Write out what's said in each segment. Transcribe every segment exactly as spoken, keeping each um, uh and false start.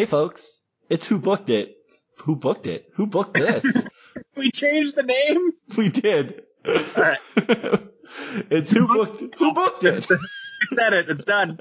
folks, it's Who Booked It. Who booked it? Who booked this? We changed the name? We did. All right. It's Who Booked Who Booked It? I said it. It's done.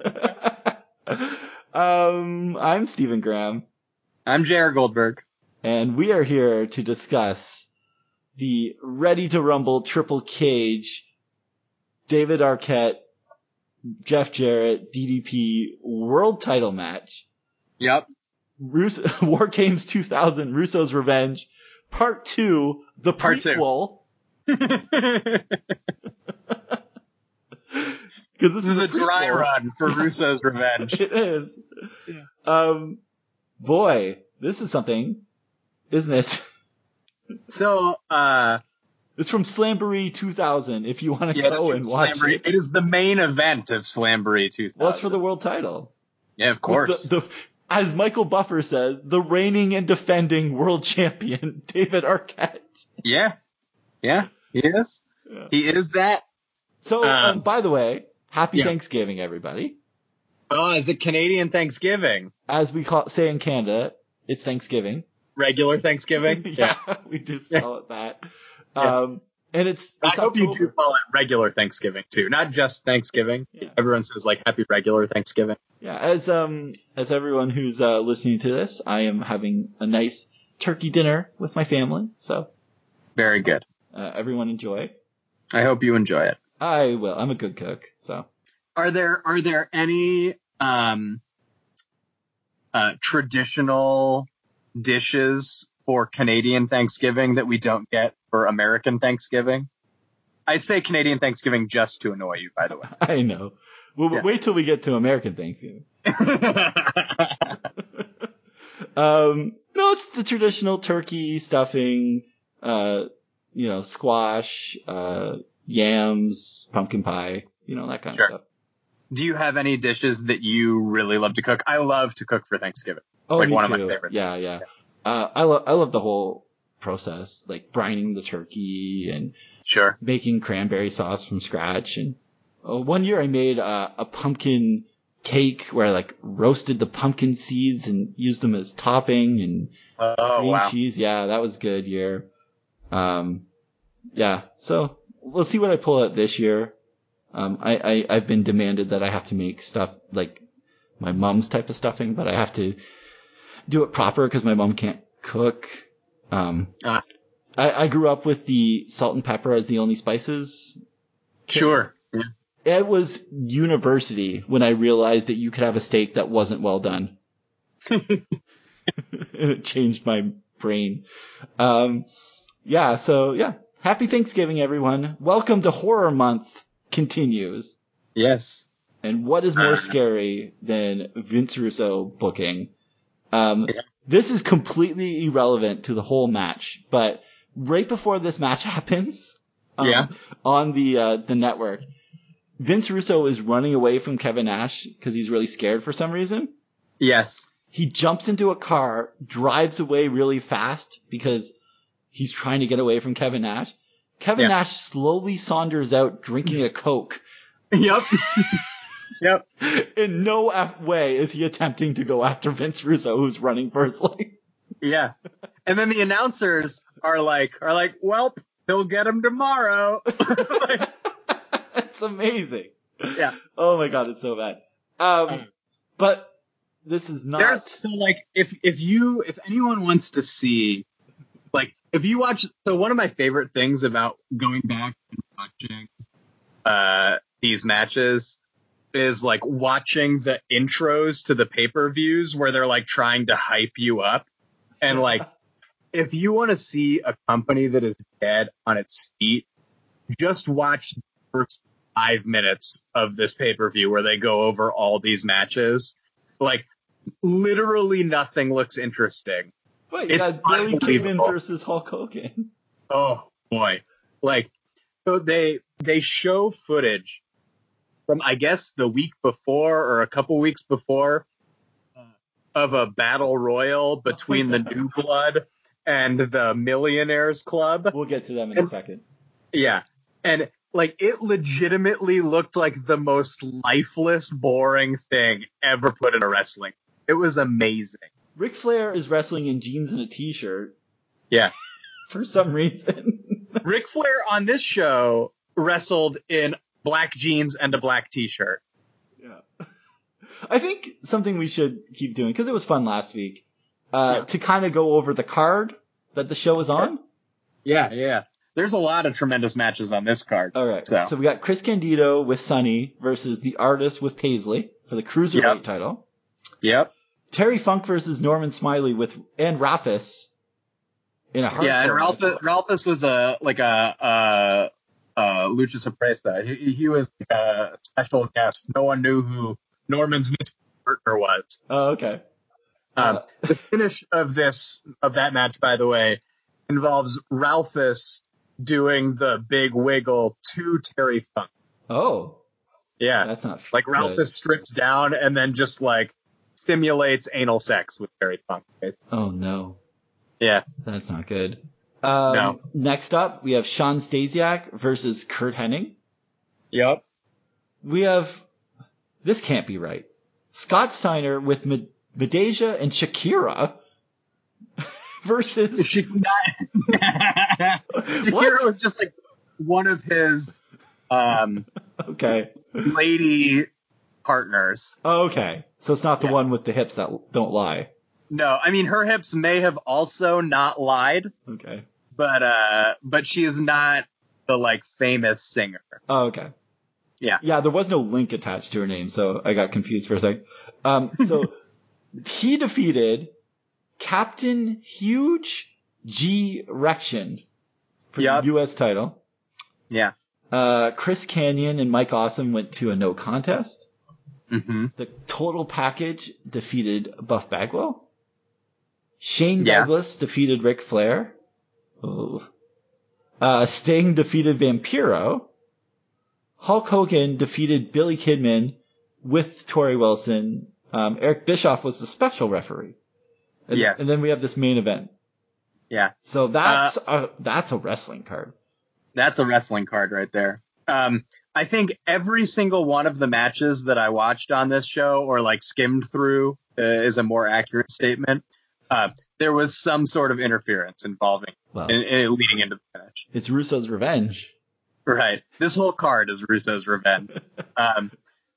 um, I'm Stephen Graham. I'm Jared Goldberg. And we are here to discuss the Ready to Rumble Triple Cage, David Arquette, Jeff Jarrett, D D P World Title match. Yep. Russo, War Games two thousand, Russo's Revenge, Part two, the Part prequel. Because this is the the dry prequel. run for Russo's Revenge. It is. Yeah. Um, boy, this is something, isn't it? So, uh, It's from Slamboree two thousand, if you want to yeah, go and watch Slamboree. it. It is the main event of Slamboree two thousand. Well, it's for the world title. Yeah, of course. The, the, as Michael Buffer says, the reigning and defending world champion, David Arquette. Yeah. Yeah, he is. Yeah. He is that. So, Um, um, by the way, happy yeah. Thanksgiving, everybody. Oh, is it Canadian Thanksgiving? As we call say in Canada, it's Thanksgiving. Regular Thanksgiving? yeah, we just Yeah. call it that. Yeah. Um, and it's, I it's hope October. you do call it regular Thanksgiving too, not just Thanksgiving. Yeah. Everyone says like happy regular Thanksgiving. Yeah, as um as everyone who's uh, listening to this, I am having a nice turkey dinner with my family. So Very good. uh, everyone enjoy. I hope you enjoy it. I will. I'm a good cook, so. Are there are there any um uh traditional dishes for Canadian Thanksgiving that we don't get for American Thanksgiving? I say Canadian Thanksgiving just to annoy you, by the way. I know. Well, Yeah. wait till we get to American Thanksgiving. um, no, it's the traditional turkey stuffing, uh, you know, squash, uh, yams, pumpkin pie, you know, that kind Sure. of stuff. Do you have any dishes that you really love to cook? I love to cook for Thanksgiving. It's Oh, like me one too. of my favorite Yeah, things. yeah. Uh, I love, I love the whole process, like brining the turkey and Sure. making cranberry sauce from scratch. And uh, one year I made uh, a pumpkin cake where I like roasted the pumpkin seeds and used them as topping and Oh, cream wow. cheese. Yeah, that was a good year. Um, yeah, so we'll see what I pull out this year. Um, I, I, I've been demanded that I have to make stuff like my mom's type of stuffing, but I have to do it proper because my mom can't cook. Um, Ah. I, I grew up with the salt and pepper as the only spices. Sure. Yeah. It was university when I realized that you could have a steak that wasn't well done. And it changed my brain. Um, yeah, so yeah. Happy Thanksgiving, everyone. Welcome to Horror Month continues. Yes. And what is more Uh. scary than Vince Russo booking? Um, Yeah. This is completely irrelevant to the whole match, but right before this match happens, um, Yeah. on the uh, the network, Vince Russo is running away from Kevin Nash because he's really scared for some reason. Yes. He jumps into a car, drives away really fast because he's trying to get away from Kevin Nash. Kevin Yeah. Nash slowly saunters out drinking a Coke. Yep. Yep. In no af- way is he attempting to go after Vince Russo, who's running for his life. Yeah. And then the announcers are like, are like, well, he'll get him tomorrow. Like, It's amazing. yeah. Oh my god, it's so bad. Um, Uh, but this is not. There's so like if if you if anyone wants to see like if you watch so one of my favorite things about going back and watching uh these matches is like watching the intros to the pay-per-views where they're like trying to hype you up and like if you want to see a company that is dead on its feet, just watch the first five minutes of this pay-per-view where they go over all these matches. Like, literally nothing looks interesting. Wait, you It's got Billy Kidman unbelievable. versus Hulk Hogan. Oh, boy. Like, so they they show footage from, I guess, the week before or a couple weeks before uh, of a battle royal between the New Blood and the Millionaires Club. We'll get to them in a And- second. Yeah. And, like, it legitimately looked like the most lifeless, boring thing ever put in a wrestling. It was amazing. Ric Flair is wrestling in jeans and a t-shirt Yeah. for some reason. Ric Flair on this show wrestled in black jeans and a black t-shirt. Yeah. I think something we should keep doing, because it was fun last week, uh, Yeah. to kind of go over the card that the show is on. Yeah, yeah. There's a lot of tremendous matches on this card. All right. So, So we got Chris Candido with Sonny versus The Artist with Paisley for the Cruiserweight Yep. title. yep. Terry Funk versus Norman Smiley with and Ralphus in a hardcore Yeah, and match. Ralphus, Ralphus was a like a uh, uh, lucha sorpresa. He, he was a special guest. No one knew who Norman's mystery partner was. Oh, okay. Um, Uh, the finish of this of that match, by the way, involves Ralphus doing the big wiggle to Terry Funk. oh, Yeah, that's not like good. Ralphus strips down and then just like simulates anal sex with Terry Funk. Oh no, Yeah. that's not good. Um, No. Next up, we have Sean Stasiak versus Kurt Hennig. Yep. We have this can't be right. Scott Steiner with Med- Medeja and Shakira versus She not. Shakira was just like one of his um, okay. lady partners. Okay, so it's not the Yeah. one with the hips that don't lie. No, I mean her hips may have also not lied, Okay. but uh, but she is not the like famous singer. Oh, okay. Yeah. Yeah, there was no link attached to her name, so I got confused for a sec. Um, so he defeated Captain Huge G Rection for Yep. the U S title. Yeah. Uh, Chris Canyon and Mike Awesome went to a no contest. Mm-hmm. The Total Package defeated Buff Bagwell. Shane Yeah. Douglas defeated Ric Flair. Oh. Uh, Sting defeated Vampiro. Hulk Hogan defeated Billy Kidman with Torrie Wilson. Um, Eric Bischoff was the special referee. And, Yes. and then we have this main event. Yeah. So that's a, that's a wrestling card. That's a wrestling card right there. Um, I think every single one of the matches that I watched on this show or like skimmed through uh, is a more accurate statement. Uh, there was some sort of interference involving Well, in, in leading into the finish. it's Russo's revenge. Right. This whole card is Russo's revenge. um,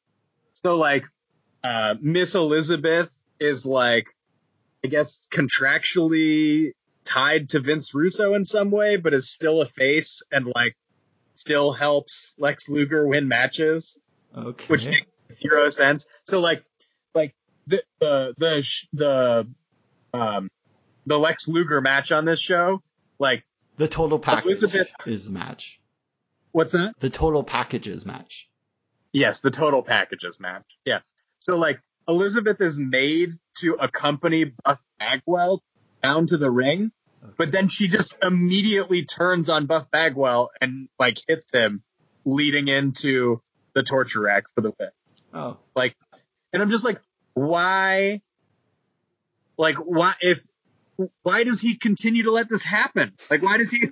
so like, uh, Miss Elizabeth is like, I guess contractually tied to Vince Russo in some way, but is still a face and like still helps Lex Luger win matches, Okay. which makes zero sense. So like, like the the the sh- the um the Lex Luger match on this show, like the Total Package Elizabeth- is the match. what's that? The Total Packages match. Yes, the total packages match. Yeah. So like Elizabeth is made to accompany Buff Bagwell down to the ring, but then she just immediately turns on Buff Bagwell and like hits him, leading into the torture rack for the win. Oh. Like, and I'm just like, why? Like, why if? Why does he continue to let this happen? Like, why does he?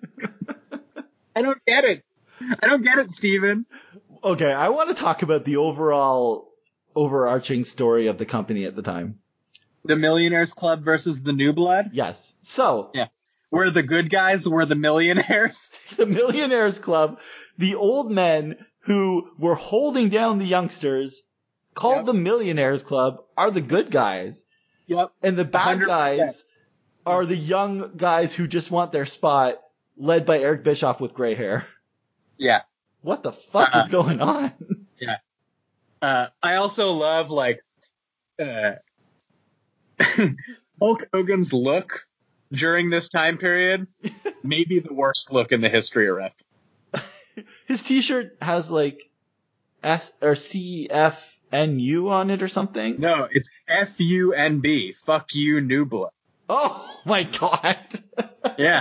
I don't get it. I don't get it, Steven. Okay, I want to talk about the overall overarching story of the company at the time. The Millionaires Club versus the New Blood. Yes. So, Yeah. Where the good guys were the millionaires. the Millionaires Club, the old men who were holding down the youngsters, called Yep. the Millionaires Club, are the good guys. Yep. And the bad one hundred percent. guys are the young guys who just want their spot, led by Eric Bischoff with gray hair. Yeah. What the fuck Uh-uh. is going on? Uh, I also love like uh, Hulk Hogan's look during this time period. Maybe the worst look in the history of wrestling. His t-shirt has like S or C F N U on it or something. No, it's F U N B. Fuck you, New Blood. Oh my god. Yeah.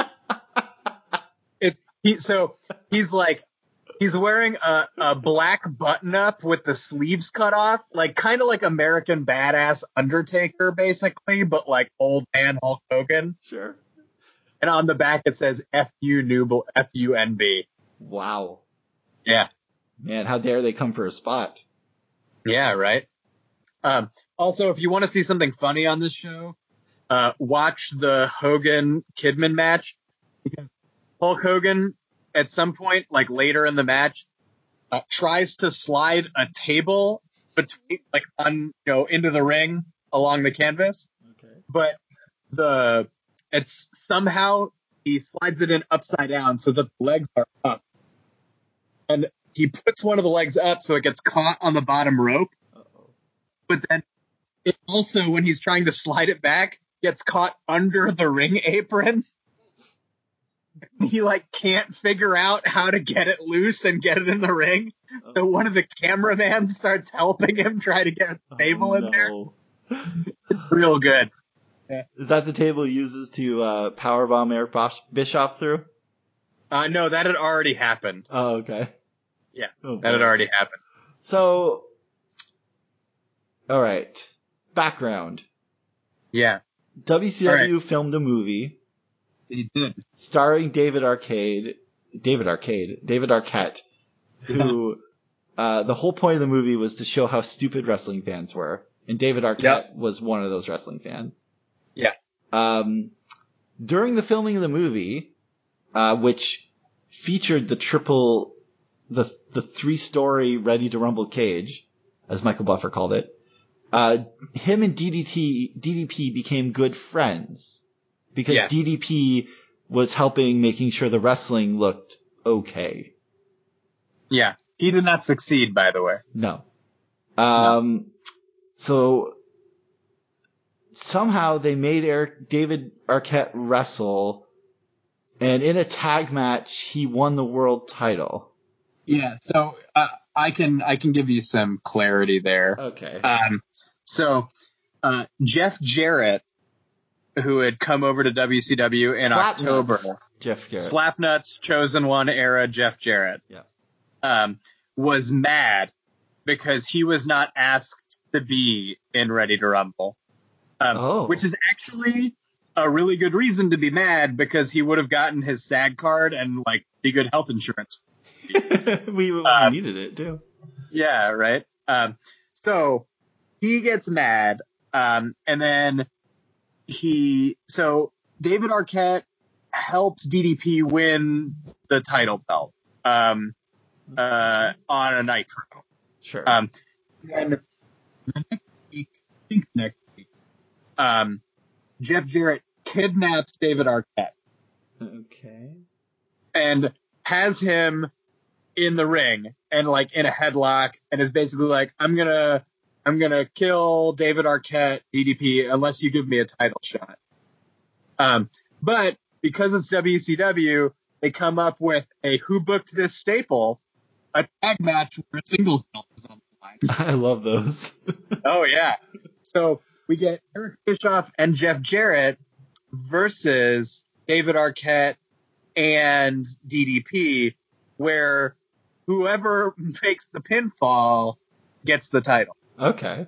It's he. So he's like. He's wearing a, a black button-up with the sleeves cut off, like kind of like American Badass Undertaker, basically, but like old man Hulk Hogan. Sure. And on the back it says F U Nubel, F U N B. Wow. Yeah. Man, how dare they come for a spot? Yeah, right? Um, also, if you want to see something funny on this show, uh, watch the Hogan Kidman match, because Hulk Hogan at some point, like later in the match, uh, tries to slide a table between, like, on, you know, into the ring along the canvas, Okay. but the it's somehow he slides it in upside down so that the legs are up, and he puts one of the legs up so it gets caught on the bottom rope. Uh-oh. But then it also, when he's trying to slide it back, gets caught under the ring apron. He like can't figure out how to get it loose and get it in the ring. So one of the cameramen starts helping him try to get a table Oh, in there. no. It's real good. Is that the table he uses to uh, powerbomb Eric Bosch- Bischoff through? Uh, no, that had already happened. Oh, okay. Yeah, Oh, that had boy. already happened. So, all right. Background. Yeah, W C W filmed a movie he did. starring David Arcade, David Arcade, David Arquette, who uh, the whole point of the movie was to show how stupid wrestling fans were, and David Arquette Yep. was one of those wrestling fans. Yeah. Um, during the filming of the movie, uh, which featured the triple, the the three story Ready to Rumble cage, as Michael Buffer called it, uh, him and D D T D D P became good friends because Yes. D D P was helping making sure the wrestling looked okay. Yeah, he did not succeed, by the way. No. Um, so somehow they made Eric, David Arquette wrestle, and in a tag match, he won the world title. Yeah, so uh, I can I can give you some clarity there. Okay. Um, so uh, Jeff Jarrett, who had come over to W C W in October, Slapnuts, Jeff Garrett. Slapnuts, Chosen One era Jeff Jarrett, Yeah. um, was mad because he was not asked to be in Ready to Rumble, um, Oh. which is actually a really good reason to be mad, because he would have gotten his SAG card and like pretty good health insurance. we we Um, needed it too. Yeah, right. Um, so he gets mad, um, and then he so David Arquette helps D D P win the title belt um, uh, on a Nitro. Sure. Um, and the next week, I think next week, um, Jeff Jarrett kidnaps David Arquette Okay. and has him in the ring and like in a headlock, and is basically like, I'm gonna I'm gonna kill David Arquette, D D P, unless you give me a title shot. Um, but because it's W C W, they come up with a Who Booked This staple, a tag match where a singles belt is on the line. I love those. Oh yeah. So we get Eric Bischoff and Jeff Jarrett versus David Arquette and D D P, where whoever makes the pinfall gets the title. Okay.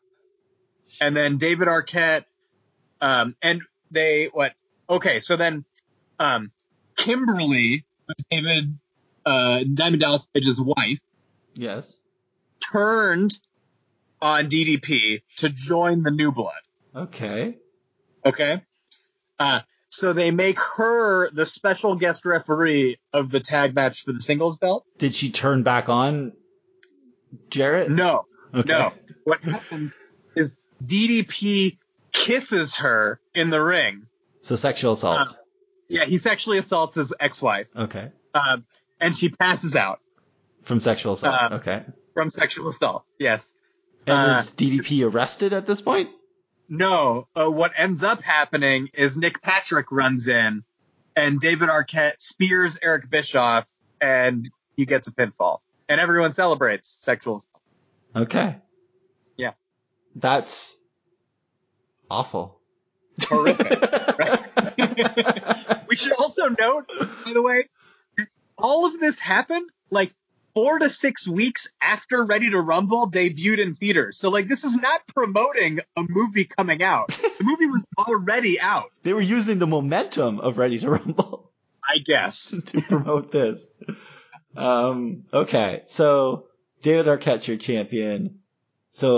And then David Arquette, um, and they, what? Okay, so then, um, Kimberly, was David, uh, Diamond Dallas Page's wife, Yes. turned on D D P to join the New Blood. Okay. Okay? Uh, so they make her the special guest referee of the tag match for the singles belt. Did she turn back on Jarrett? No, Okay. no. What happens is D D P kisses her in the ring. So sexual assault. Uh, yeah, he sexually assaults his ex-wife, Okay. um, and she passes out From sexual assault. Uh, okay. from sexual assault. Yes. And Uh, is D D P arrested at this point? No, uh, what ends up happening is Nick Patrick runs in, and David Arquette spears Eric Bischoff, and he gets a pinfall. And everyone celebrates sexual assault. Okay. Yeah. That's awful. Horrific. Right? We should also note, by the way, all of this happened like four to six weeks after Ready to Rumble debuted in theaters. So, like, this is not promoting a movie coming out. The movie was already out. They were using the momentum of Ready to Rumble I guess. to promote this. Um, okay, so David Arquette's your champion. So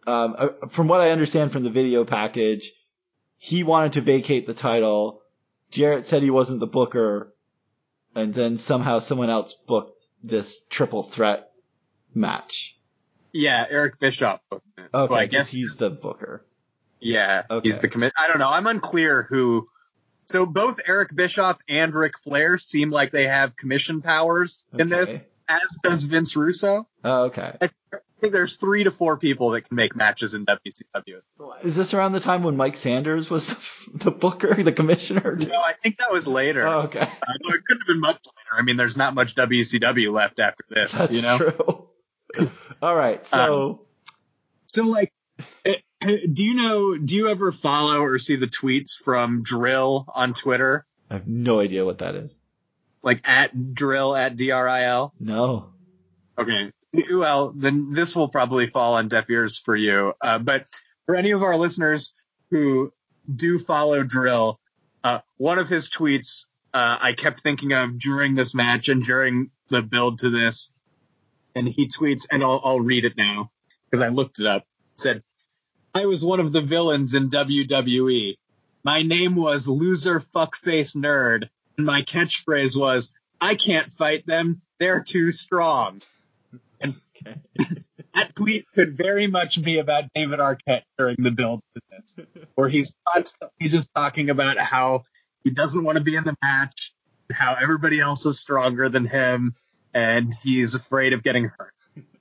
um, uh, from what I understand from the video package, he wanted to vacate the title. Jarrett said he wasn't the booker, and then somehow someone else booked this triple threat match. Yeah, Eric Bischoff booked it. Okay, I I guess he's the booker. Yeah, Okay. he's the commit. I don't know. I'm unclear who. So both Eric Bischoff and Ric Flair seem like they have commission powers in this, Okay. as does Vince Russo. Oh, okay. I think there's three to four people that can make matches in W C W. Is this around the time when Mike Sanders was the booker, the commissioner? No, I think that was later. Oh, okay. Uh, no, it couldn't have been much later. I mean, there's not much W C W left after this. That's you know? true. All right, so Um, so like, eh, eh, do you know? Do you ever follow or see the tweets from Drill on Twitter? I have no idea what that is. Like at Drill at D R I L. No. Okay. Well, then this will probably fall on deaf ears for you. Uh, but for any of our listeners who do follow Drill, uh, one of his tweets uh, I kept thinking of during this match and during the build to this. And he tweets, and I'll, I'll read it now because I looked it up. It said, I was one of the villains in W W E. My name was Loser Fuckface Nerd. And my catchphrase was, I can't fight them. They're too strong. And Okay. that tweet could very much be about David Arquette during the build to this, where he's constantly just talking about how he doesn't want to be in the match, how everybody else is stronger than him, and he's afraid of getting hurt.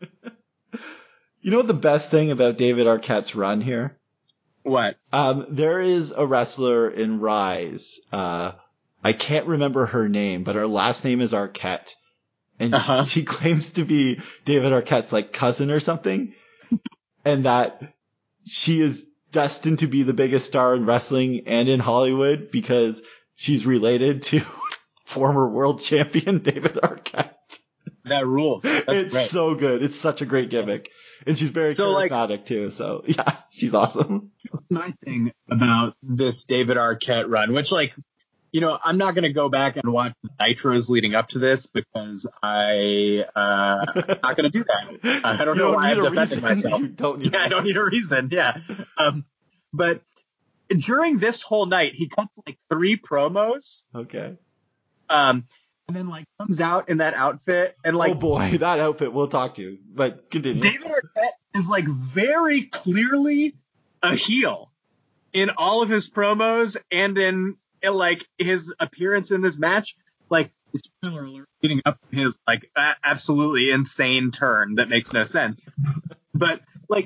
You know what the best thing about David Arquette's run here? What? Um, there is a wrestler in Rise. Uh, I can't remember her name, but her last name is Arquette. And Uh-huh. she, she claims to be David Arquette's like cousin or something. And that she is destined to be the biggest star in wrestling and in Hollywood because she's related to former world champion David Arquette. That rules. That's It's great. so good. It's such a great gimmick. And she's very So, like- charismatic too. So yeah, she's awesome. My thing about this David Arquette run, which, like, you know, I'm not going to go back and watch the Nitros leading up to this because I, uh, I'm not going to do that. I don't You know why need I'm a defending reason. myself. You don't need. Yeah, a I don't reason. need a reason. Yeah. Um, but during this whole night, he cuts like three promos. Okay. Um, and then like comes out in that outfit and like oh boy, that outfit. We'll talk to. But continue. David Arquette is like very clearly a heel in all of his promos and in, in like his appearance in this match. Like, spoiler alert, leading up to his like a- absolutely insane turn that makes no sense. But like,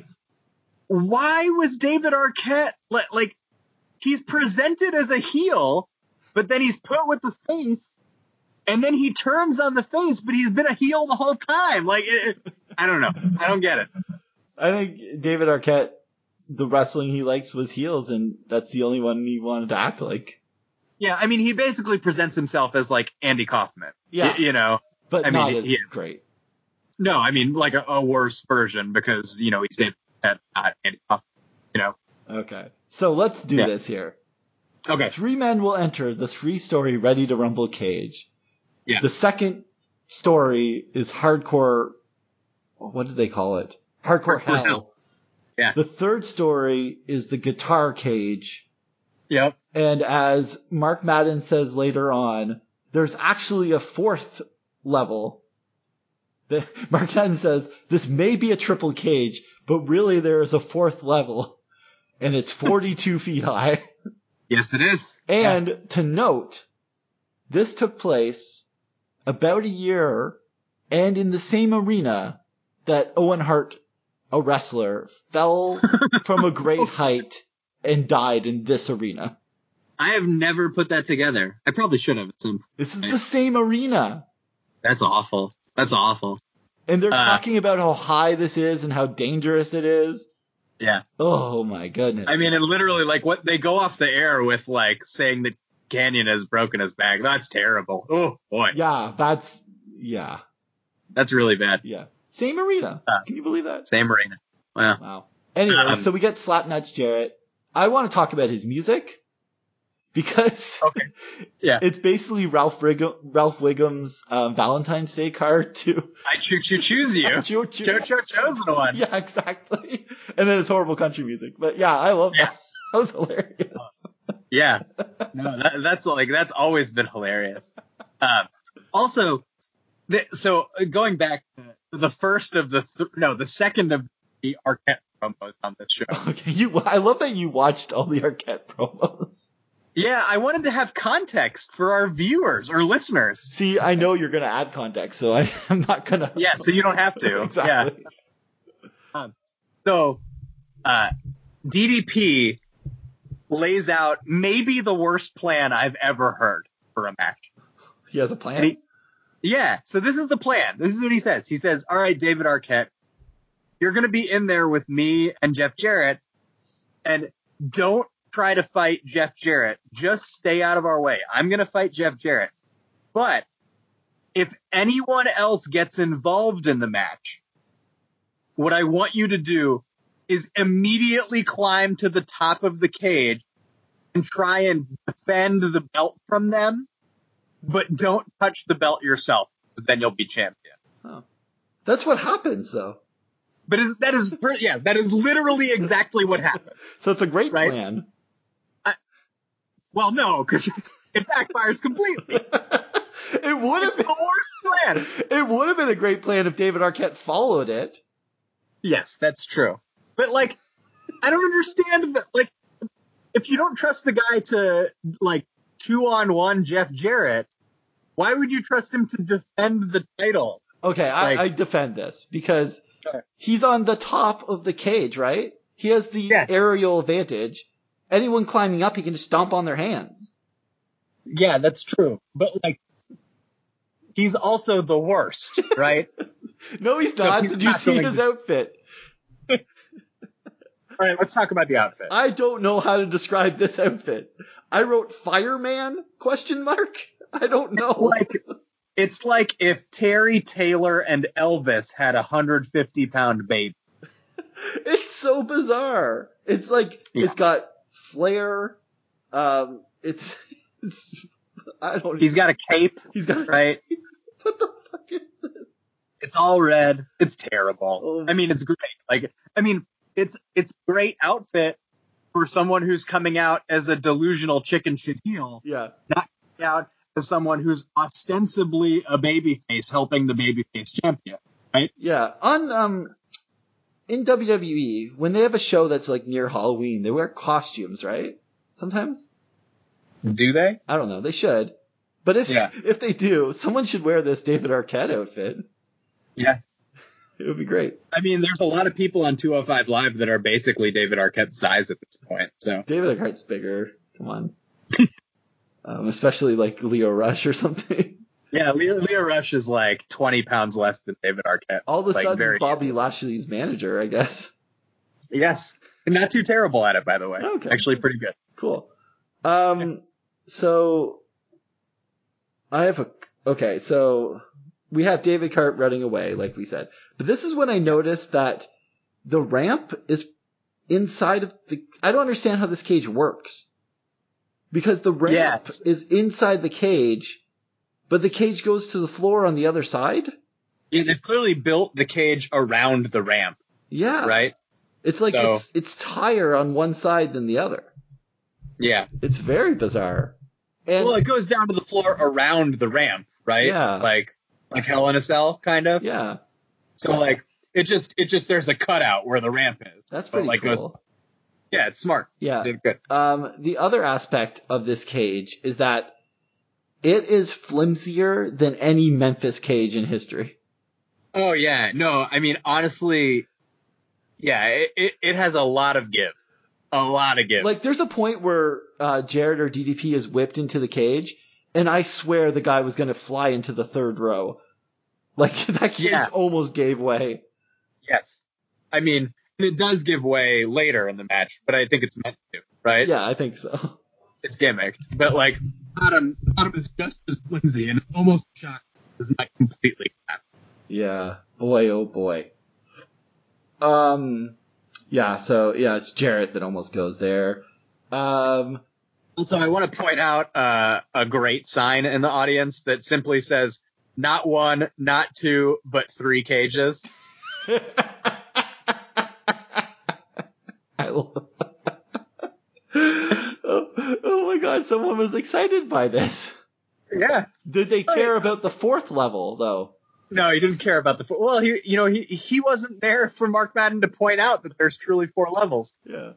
why was David Arquette like, like he's presented as a heel, but then he's put with the face, and then he turns on the face, but he's been a heel the whole time. Like, it, I don't know, I don't get it. I think David Arquette, the wrestling he likes was heels, and that's the only one he wanted to act like. Yeah, I mean, he basically presents himself as like Andy Kaufman. Yeah. Y- you know. But I mean, not as he- great. No, I mean like a, a worse version because you know he's David Arquette, not Andy Kaufman. You know. Okay. So let's do Yeah. this here. Okay. Three men will enter the three-story Ready to Rumble cage. Yeah. The second story is hardcore. What did they call it? Hardcore, Hardcore hell. Hell. Yeah. The third story is the guitar cage. Yep. And as Mark Madden says later on, there's actually a fourth level. The, Mark Madden says, this may be a triple cage, but really there is a fourth level. And it's forty-two feet high. Yes, it is. And Yeah. to note, this took place about a year and in the same arena that Owen Hart, a wrestler, fell from a great height and died in this arena. I have never put that together. I probably should have at some point. This is the same arena. That's awful. That's awful. And they're Uh, talking about how high this is and how dangerous it is. Yeah. Oh my goodness. I mean, it literally, like, what they go off the air with, like, saying that Canyon has broken his back. That's terrible. Oh, boy. yeah, that's, yeah, That's really bad. yeah. Same arena. Uh, Can you believe that? Same arena. Wow. Wow. Anyway, Um, so we get Slapnuts Jarrett. I want to talk about his music because Okay. Yeah. it's basically Ralph Wiggum, Ralph Wiggum's um, Valentine's Day card to I choo choo choose you. Choo Choo. Cho-Cho chosen one. Yeah, exactly. And then it's horrible country music. But yeah, I love Yeah. that. That was hilarious. Yeah. No, that, that's like that's always been hilarious. Um, also, the, so uh, going back to the first of the th- no, the second of the Arquette promos on this show. Okay, you. I love that you watched all the Arquette promos. Yeah, I wanted to have context for our viewers or listeners. See, I know you're gonna add context, so I, I'm not gonna. Yeah, so you don't have to. Exactly. Yeah. Um, so, uh, D D P lays out maybe the worst plan I've ever heard for a match. He has a plan. And he- yeah, so this is the plan. This is what he says. He says, all right, David Arquette, you're going to be in there with me and Jeff Jarrett, and don't try to fight Jeff Jarrett. Just stay out of our way. I'm going to fight Jeff Jarrett. But if anyone else gets involved in the match, what I want you to do is immediately climb to the top of the cage and try and defend the belt from them, but don't touch the belt yourself, because then you'll be champion. Oh. That's what happens, though. But is, that is, yeah, that is literally exactly what happened. So it's a great Right? plan. I, well, no, because it backfires completely. It would have It's been the worst plan. It would have been a great plan if David Arquette followed it. Yes, that's true. But, like, I don't understand that, like, if you don't trust the guy to, like, two-on-one Jeff Jarrett, why would you trust him to defend the title? Okay, I, Like- I defend this because Sure. he's on the top of the cage, right? He has the Yeah. aerial advantage. Anyone climbing up, he can just stomp on their hands. Yeah, that's true. But, like, he's also the worst, right? No, he's No, not. he's Did you not see going his to- outfit? All right, let's talk about the outfit. I don't know how to describe this outfit. I wrote fireman question mark. I don't know. Like, it's like if Terry Taylor and Elvis had a one hundred fifty pound baby. It's so bizarre. It's like Yeah. it's got flair. Um, it's it's. I don't. He's got a cape, He's got. right? What the fuck is this? It's all red. It's terrible. Oh. I mean, it's great. Like, I mean, it's it's a great outfit for someone who's coming out as a delusional chicken shit heel, Yeah. not coming out as someone who's ostensibly a babyface helping the babyface champion. Yeah. On um, in W W E, when they have a show that's like near Halloween, they wear costumes, right? Sometimes. Do they? I don't know. They should. But if Yeah. if they do, someone should wear this David Arquette outfit. Yeah. It would be great. I mean, there's a lot of people on two oh five Live that are basically David Arquette's size at this point. So David Arquette's bigger. Come on. um, especially like Leo Rush or something. yeah, Leo, Leo Rush is like twenty pounds less than David Arquette. All of a Like, sudden, very Bobby easily. Lashley's manager, I guess. Yes, and not too terrible at it, by the way. Okay. Actually, pretty good. Cool. Um, so I have a, okay, so we have David Cart running away, like we said, but this is when I noticed that the ramp is inside of the, I don't understand how this cage works because the ramp Yes. is inside the cage, but the cage goes to the floor on the other side. Yeah, they've clearly built the cage around the ramp, Yeah. right? It's like So- it's, it's higher on one side than the other. Yeah. It's very bizarre. And Well, it goes down to the floor around the ramp, right? Yeah. Like, like Hell in a Cell, kind of. yeah, So, like, it just, it just, there's a cutout where the ramp is. that's So, pretty like, cool. goes- yeah, it's smart. Yeah. Did good. Um, the other aspect of this cage is that it is flimsier than any Memphis cage in history. Oh yeah, no, I mean honestly, yeah, it, it, it has a lot of give, a lot of give. Like, there's a point where uh, Jared or D D P is whipped into the cage, and I swear the guy was going to fly into the third row. Like, that cage Yeah. almost gave way. Yes, I mean it does give way later in the match, but I think it's meant to, right? Yeah, I think so. It's gimmicked, but like bottom, bottom is just as flimsy and almost shot is not completely flat. Yeah. Boy, oh boy. Um, yeah, so, yeah, it's Jarrett that almost goes there. Um, Also, I want to point out uh, a great sign in the audience that simply says, not one, not two, but three cages. I love oh, oh my god, someone was excited by this. Yeah. Did they care about the fourth level, though? No, he didn't care about the four. Well, he, you know, he he wasn't there for Mark Madden to point out that there's truly four levels. Yeah.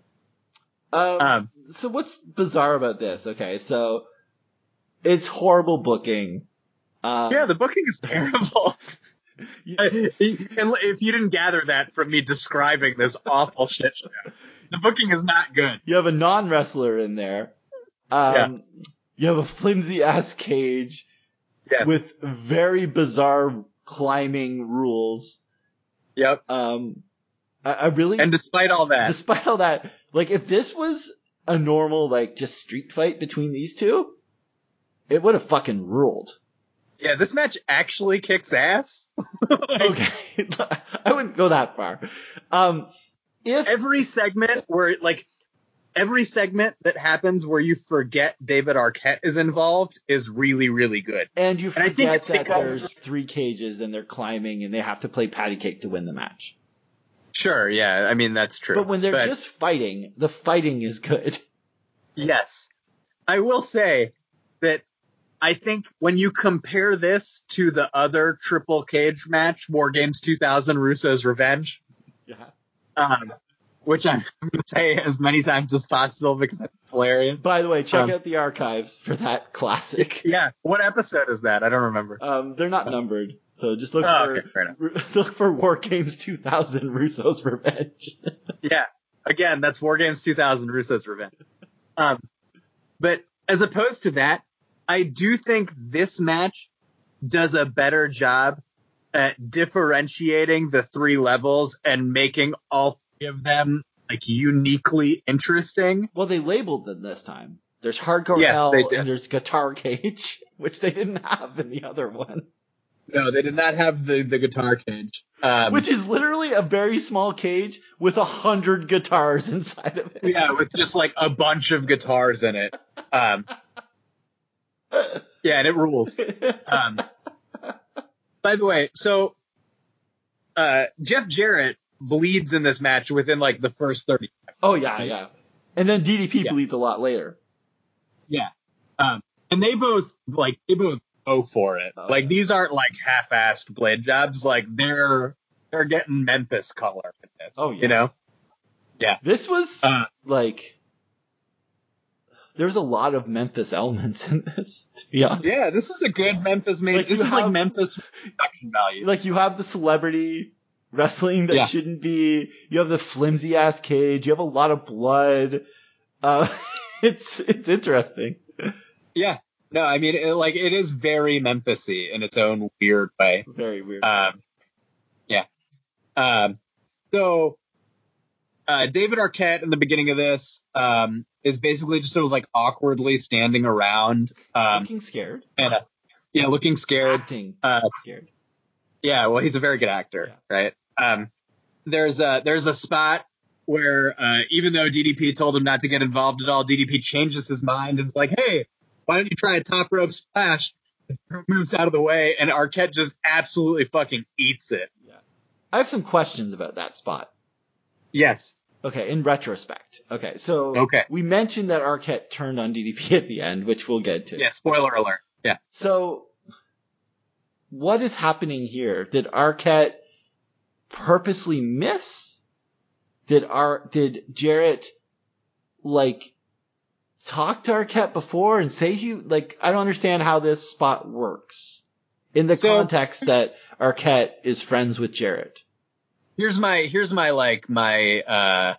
Um, Um, so what's bizarre about this? Okay, so it's horrible booking. Um, yeah, the booking is terrible. you- And if you didn't gather that from me describing this awful shit show, the booking is not good. you have a non-wrestler in there. Um, Yeah. You have a flimsy ass cage Yes. with very bizarre climbing rules. Yep. Um, I, I really, And despite all that, despite all that, like if this was a normal like just street fight between these two, it would have fucking ruled. yeah, this match actually kicks ass. Like, Okay, I wouldn't go that far. Um, if every segment where, like, every segment that happens where you forget David Arquette is involved is really, really good. and you And I think forget it's that because- there's three cages and they're climbing and they have to play patty cake to win the match. Sure, yeah, I mean, that's true. But when they're just fighting, the fighting is good. Yes. I will say that I think when you compare this to the other triple cage match, War Games two thousand Russo's Revenge, Yeah. um, which I'm going to say as many times as possible because it's hilarious. By the way, check Um, out the archives for that classic. Yeah. What episode is that? I don't remember. Um, they're not numbered, so just look Oh, for okay, fair enough. look for War Games two thousand Russo's Revenge. Yeah. Again, that's War Games two thousand Russo's Revenge. Um, but as opposed to that, I do think this match does a better job at differentiating the three levels and making all three of them like uniquely interesting. Well, they labeled them this time. There's Hardcore Yes, Hell they did. and there's Guitar Cage, which they didn't have in the other one. No, they did not have the, the guitar cage. Um, Which is literally a very small cage with a hundred guitars inside of it. yeah, with just like a bunch of guitars in it. Um, yeah, and it rules. Um, by the way, so uh, Jeff Jarrett bleeds in this match within like the first thirty. Oh yeah, yeah. And then D D P Yeah. bleeds a lot later. Yeah. Um, and they both like they both go for it. Oh, like yeah. these aren't like half-assed blade jobs. Like they're they're getting Memphis color in this. Oh, yeah. You know? This was Uh, like there was a lot of Memphis elements in this, to be honest. yeah, this is a good Memphis main. Like, this you is like have- Memphis production value. Like you have the celebrity wrestling that Yeah. shouldn't be. You have the flimsy ass cage. You have a lot of blood. Uh, it's it's interesting. Yeah. No, I mean, it, like it is very Memphis-y in its own weird way. Very weird. Um, yeah. Um, so, uh, David Arquette in the beginning of this, um, is basically just sort of like awkwardly standing around, um, Looking scared. and, uh, yeah, looking scared. Acting Uh, scared. Yeah, well, he's a very good actor, Yeah. right? Um, there's a, there's a spot where, uh, even though D D P told him not to get involved at all, D D P changes his mind and is like, hey, why don't you try a top rope splash? Moves out of the way, and Arquette just absolutely fucking eats it. Yeah. I have some questions about that spot. Yes. Okay, in retrospect. Okay, so Okay. we mentioned that Arquette turned on D D P at the end, which we'll get to. Yeah, spoiler alert. Yeah. So, what is happening here? Did Arquette purposely miss? Did Ar- did Jarrett, like, talk to Arquette before and say he, like, I don't understand how this spot works. In the So- context that Arquette is friends with Jarrett. Here's my, here's my, like, my, uh,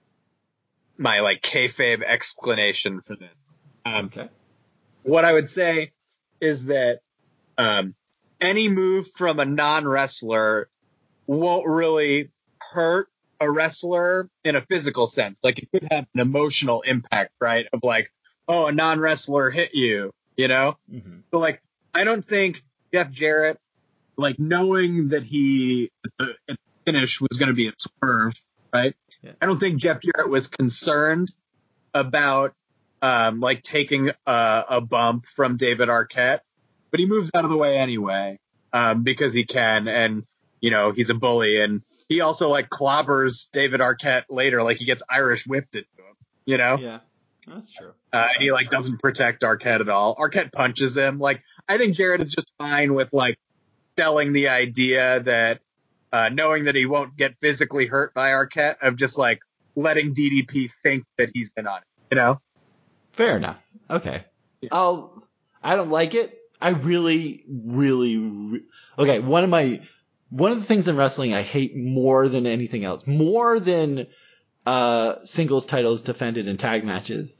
my, like, kayfabe explanation for this. Um, Okay. what I would say is that um, any move from a non-wrestler won't really hurt a wrestler in a physical sense. Like, it could have an emotional impact, right? Of like, oh, a non-wrestler hit you, you know? Mm-hmm. So, like, I don't think Jeff Jarrett, like, knowing that he, the finish was going to be a swerve, right? Yeah. I don't think Jeff Jarrett was concerned about um, like taking a, a bump from David Arquette, but he moves out of the way anyway, um, because he can, and you know he's a bully, and he also like clobbers David Arquette later, like he gets Irish whipped into him, you know? Yeah, that's true. Uh, and he like doesn't protect Arquette at all. Arquette punches him. Like I think Jarrett is just fine with like selling the idea that uh, knowing that he won't get physically hurt by Arquette, of just like letting D D P think that he's in on it, you know? Fair enough. Okay. Yeah. I'll. I don't like it. I really, really, re- okay. One of my, one of the things in wrestling I hate more than anything else, more than uh, singles titles defended in tag matches,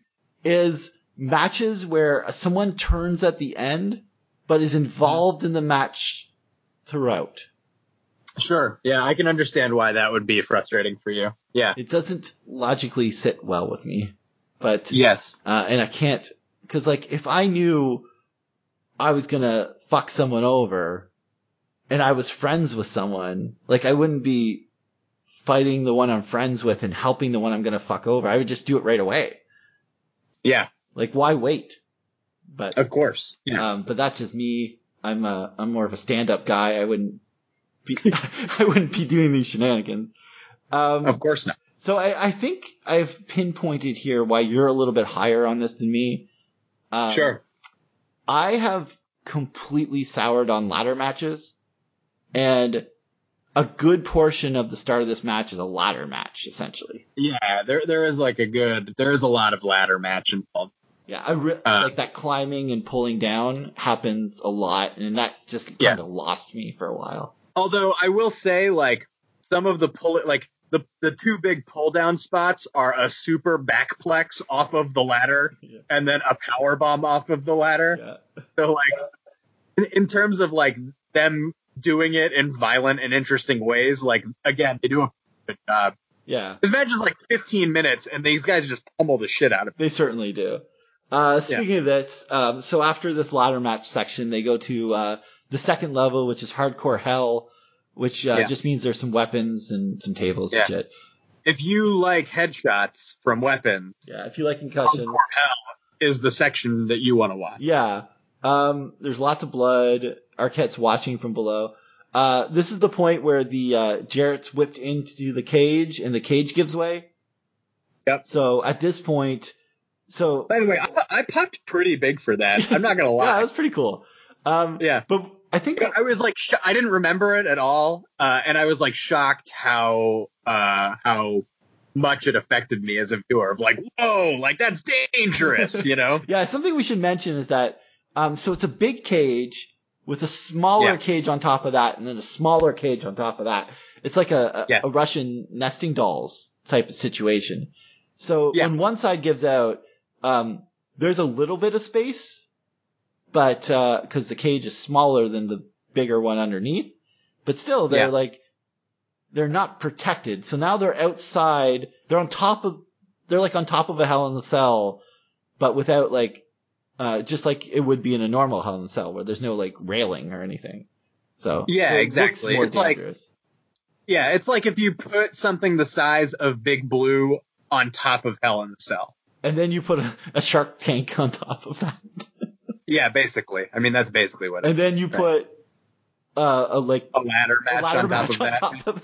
is matches where someone turns at the end, but is involved in the match throughout. Sure. Yeah, I can understand why that would be frustrating for you. Yeah. It doesn't logically sit well with me, but Yes. uh, and I can't, because like if I knew I was gonna fuck someone over and I was friends with someone, like I wouldn't be fighting the one I'm friends with and helping the one I'm gonna fuck over. I would just do it right away. Yeah. Like why wait? But Of course. Yeah. um, but that's just me. I'm a I'm more of a stand up guy. I wouldn't be I wouldn't be doing these shenanigans. Um, Of course not. So I, I think I've pinpointed here why you're a little bit higher on this than me. Um, Sure. I have completely soured on ladder matches, and a good portion of the start of this match is a ladder match, essentially. Yeah, there there is like a good there is a lot of ladder match involved. Yeah, I re- Uh, like that climbing and pulling down happens a lot, and that just Yeah. kind of lost me for a while. Although I will say, like some of the pull like the the two big pull down spots are a super backplex off of the ladder, Yeah. and then a power bomb off of the ladder. Yeah. So like in, in terms of like them doing it in violent and interesting ways, like again they do a good job. Yeah. This match is like fifteen minutes, and these guys just pummel the shit out of it. They certainly do. Uh, speaking of this, um, so after this ladder match section, they go to uh, the second level, which is Hardcore Hell, which uh, Yeah. just means there's some weapons and some tables Yeah. and shit. If you like headshots from weapons, Yeah, if you like concussions. Hardcore Hell is the section that you want to watch. Yeah. Um, there's lots of blood. Arquette's watching from below. Uh, this is the point where the uh, Jarrett's whipped into the cage, and the cage gives way. Yep. So at this point, so By the way, I, I popped pretty big for that. I'm not gonna yeah, lie. that was pretty cool. Um, Yeah. but I think I was like, sh- I didn't remember it at all, uh, and I was like shocked how uh, how much it affected me as a viewer. Of like, whoa, like that's dangerous, you know? Yeah, something we should mention is that um, so it's a big cage with a smaller Yeah. cage on top of that, and then a smaller cage on top of that. It's like a, a, Yeah. a Russian nesting dolls type of situation. So Yeah. when one side gives out, um, there's a little bit of space, but because the cage is smaller than the bigger one underneath, but still they're Yeah. like they're not protected. So now they're outside. They're on top of they're like on top of a Hell in the Cell, but without like uh, just like it would be in a normal Hell in the Cell where there's no like railing or anything. So Yeah, it looks exactly. more It's like- dangerous. Yeah, it's like if you put something the size of Big Blue on top of Hell in the Cell. And then you put a, a shark tank on top of that. Yeah, basically. I mean, that's basically what it And is. then you right? put uh, a like a ladder match a ladder on top match of on that. top of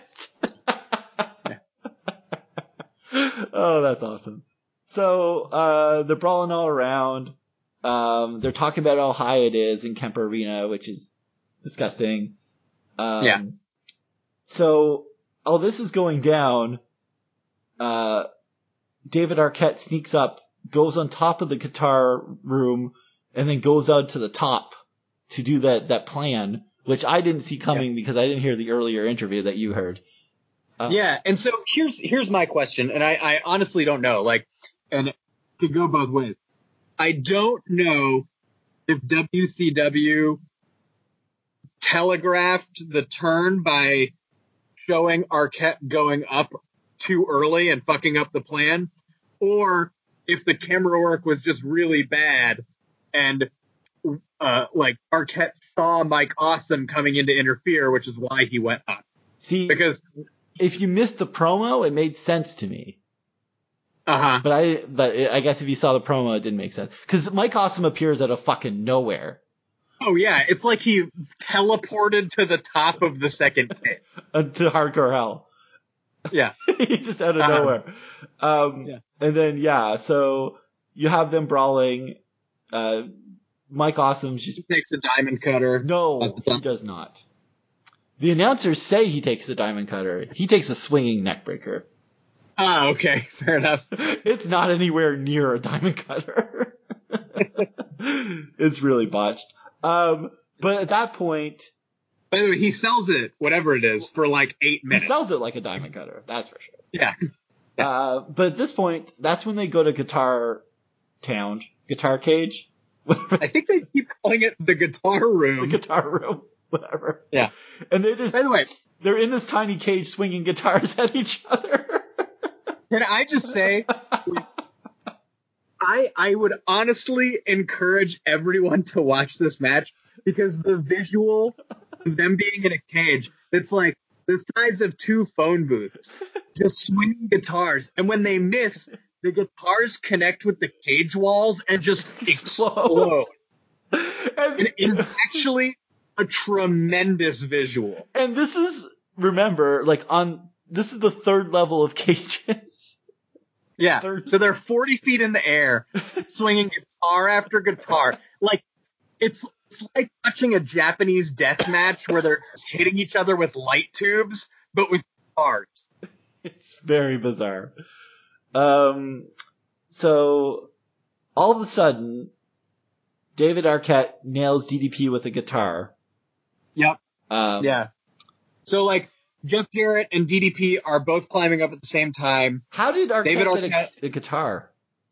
that. Oh, that's awesome. So uh, they're brawling all around. Um, they're talking about how high it is in Kemper Arena, which is disgusting. Um, Yeah. So all this is going down. Uh, David Arquette sneaks up, goes on top of the guitar room, and then goes out to the top to do that that plan, which I didn't see coming because I didn't hear the earlier interview that you heard. Uh, Yeah, and so here's here's my question, and I, I honestly don't know. Like, and it could go both ways. I don't know if W C W telegraphed the turn by showing Arquette going up too early and fucking up the plan, or if the camera work was just really bad and uh, like Arquette saw Mike Awesome coming in to interfere, which is why he went up. See, Because if you missed the promo, it made sense to me. Uh-huh. But I, but I guess if you saw the promo, it didn't make sense. Cause Mike Awesome appears out of fucking nowhere. Oh yeah, it's like he teleported to the top of the second cage. To Hardcore Hell. Yeah. He's just out of Um, nowhere. Um, yeah. and then, yeah, so you have them brawling. Uh, Mike Awesome just He takes a diamond cutter. no, he does not. The announcers say he takes a diamond cutter. He takes a swinging neck breaker. Ah, okay, fair enough. It's not anywhere near a diamond cutter. It's really botched. Um, but at that point, By the way, he sells it, whatever it is, for like eight he minutes. sells it like a diamond cutter. That's for sure. Yeah. Yeah. Uh, but at this point, that's when they go to Guitar Town, Guitar Cage, I think they keep calling it the guitar room. the guitar room, whatever. Yeah. And they just, By the way, they're in this tiny cage swinging guitars at each other. can I just say, I I would honestly encourage everyone to watch this match because the visual of them being in a cage, it's like the size of two phone booths, just swinging guitars. And when they miss, the guitars connect with the cage walls and just explode. And, And it is actually a tremendous visual. and this is, remember, like on, this is the third level of cages. Yeah. Third- So they're forty feet in the air, swinging guitar after guitar. Like, it's, it's like watching a Japanese death match where they're hitting each other with light tubes, but with guitars. It's very bizarre. Um, so all of a sudden, David Arquette nails D D P with a guitar. Yep. Um, Yeah. So, like, Jeff Jarrett and D D P are both climbing up at the same time. How did Arquette, David get Arquette- a, a guitar?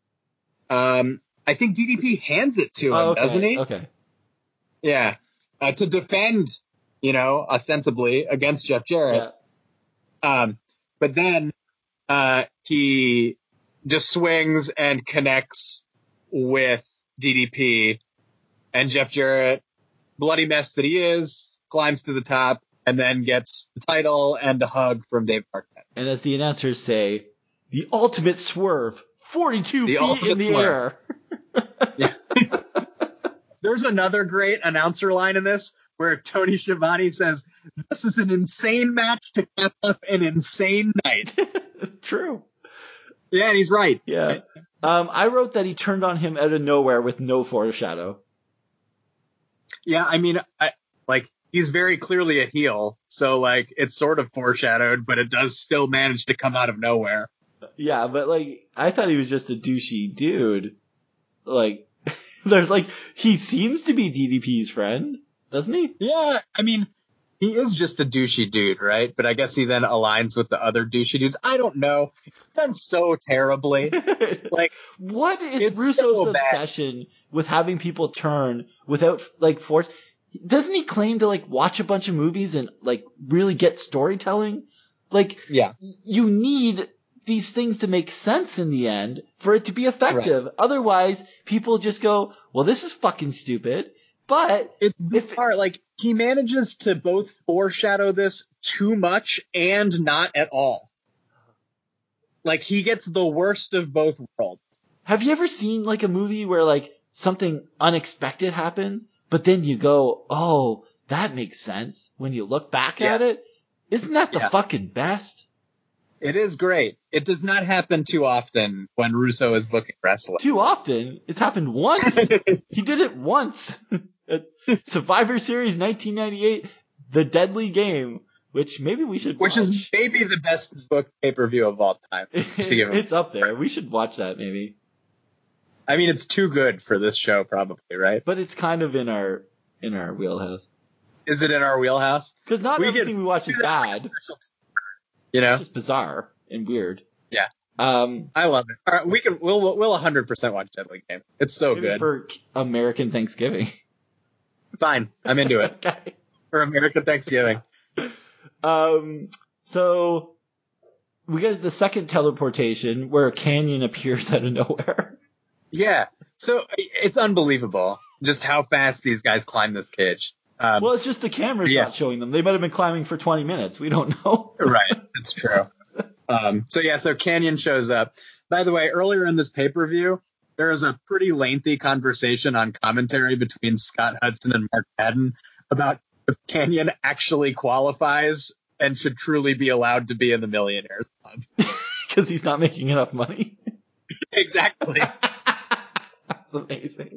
Um, I think D D P hands it to him, Oh, okay. doesn't he? Okay. Yeah. Uh, to defend, you know, ostensibly against Jeff Jarrett. Yeah. Um, but then uh, he just swings and connects with D D P, and Jeff Jarrett, bloody mess that he is, climbs to the top and then gets the title and a hug from Dave Arquette. And as the announcers say, the ultimate swerve, forty-two The feet ultimate in the swerve. air. Yeah. There's another great announcer line in this where Tony Schiavone says, "This is an insane match to cap off an insane night." True. Yeah, and he's right. Yeah. Um, I wrote that he turned on him out of nowhere with no foreshadow. Yeah, I mean, I, like, he's very clearly a heel, so, like, it's sort of foreshadowed, but it does still manage to come out of nowhere. Yeah, but like, I thought he was just a douchey dude. Like, there's like, he seems to be D D P's friend, doesn't he? Yeah, I mean, he is just a douchey dude, right? But I guess he then aligns with the other douchey dudes. I don't know. Done so terribly. Like, what is it's Russo's so bad. obsession with having people turn without like force? Doesn't he claim to like watch a bunch of movies and like really get storytelling? Like, yeah, you need these things to make sense in the end for it to be effective. Right. Otherwise, people just go, well, this is fucking stupid. But it's bizarre. Like, he manages to both foreshadow this too much and not at all. Like, he gets the worst of both worlds. Have you ever seen like a movie where like something unexpected happens, but then you go, oh, that makes sense when you look back yes. at it? Isn't that the yeah. fucking best? It is great. It does not happen too often when Russo is booking wrestling. Too often? It's happened once. He did it once. Survivor Series nineteen ninety-eight, The Deadly Game, which maybe we should Which watch. is maybe the best book pay-per-view of all time. It's up there. We should watch that maybe. I mean, it's too good for this show probably, right? But it's kind of in our in our wheelhouse. Is it in our wheelhouse? Because not we everything we watch is bad. You know? It's just bizarre and weird. Yeah. Um, I love it. All right, we can we'll we'll one hundred percent watch Deadly Game. It's so maybe good. For American Thanksgiving. Fine. I'm into it. Okay. For American Thanksgiving. Um so we get the second teleportation where a canyon appears out of nowhere. Yeah. So it's unbelievable just how fast these guys climb this cage. Um, well, it's just the camera's yeah. not showing them. They might have been climbing for twenty minutes. We don't know. Right. That's true. Um, so yeah, so Canyon shows up. by the way, earlier in this pay-per-view, there was a pretty lengthy conversation on commentary between Scott Hudson and Mark Madden about if Kanyon actually qualifies and should truly be allowed to be in the Millionaires Club. Because he's not making enough money. Exactly. That's amazing.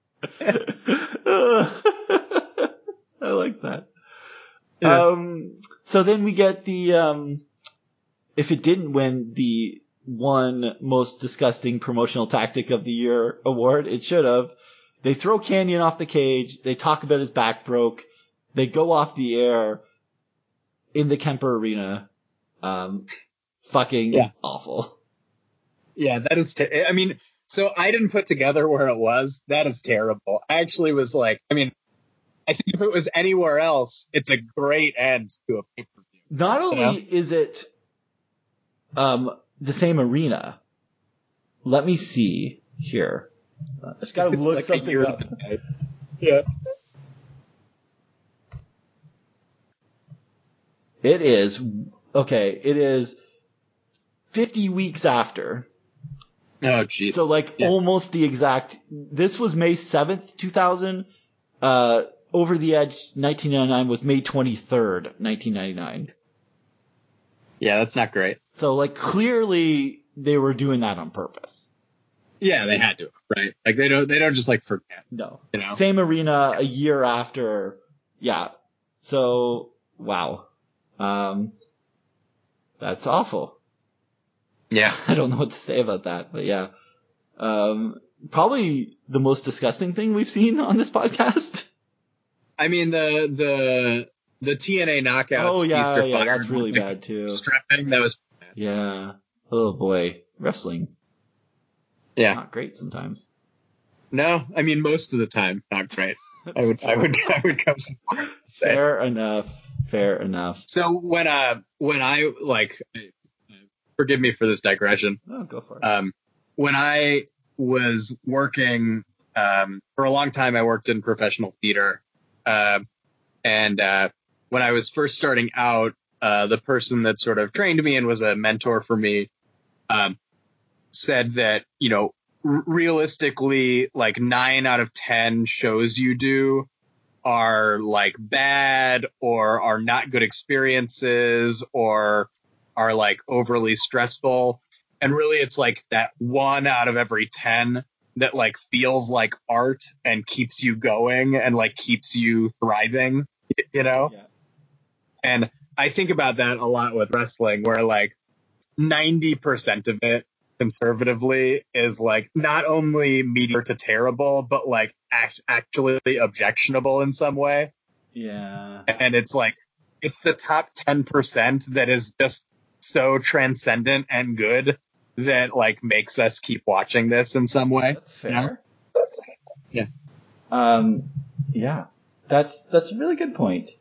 I like that. Yeah. Um, so then we get the, um, if it didn't win the one most disgusting promotional tactic of the year award, it should have. They throw Kanyon off the cage. They talk about his back broke. They go off the air in the Kemper Arena. Um, fucking Yeah. awful. Yeah, that is, ter- I mean, so I didn't put together where it was. That is terrible. I actually was like, I mean, I think if it was anywhere else, it's a great end to a pay-per-view. Not only know? is it um, the same arena, let me see here. I just gotta look Like a something year up. to the day. Yeah. It is, okay, it is fifty weeks after. Oh, jeez. So like Yeah. almost the exact, this was May seventh, two thousand. Uh, Over the Edge nineteen ninety-nine was May twenty-third, nineteen ninety-nine. Yeah, that's not great. So like clearly they were doing that on purpose. Yeah, they had to, right? Like they don't, they don't just like forget. No. You know? Same arena a year after. Yeah. So, wow. Um, that's awful. Yeah. I don't know what to say about that, but yeah. Um, probably the most disgusting thing we've seen on this podcast. I mean, the, the, the T N A knockouts. Oh yeah, Easter yeah, fired that's really with the bad too. Stripping, that was bad. Yeah. Oh boy. Wrestling. Yeah. Not great sometimes. No, I mean, most of the time, not great. I That's would, I true. would, I would go so far. to say. Fair enough. Fair enough. So when, uh, when I like, forgive me for this digression. Oh, go for it. Um, when I was working, um, for a long time, I worked in professional theater. Uh, and, uh, when I was first starting out, uh, the person that sort of trained me and was a mentor for me, um, said that, you know, r- realistically, like nine out of ten shows you do are like bad or are not good experiences or are like overly stressful. And really it's like that one out of every ten that like feels like art and keeps you going and like keeps you thriving, you know? Yeah. And I think about that a lot with wrestling where like ninety percent of it conservatively is like not only mediocre to terrible, but like act- actually objectionable in some way. Yeah. And it's like, it's the top ten percent that is just so transcendent and good that like makes us keep watching this in some way. That's fair. You know? Yeah. Um, yeah. That's, that's a really good point.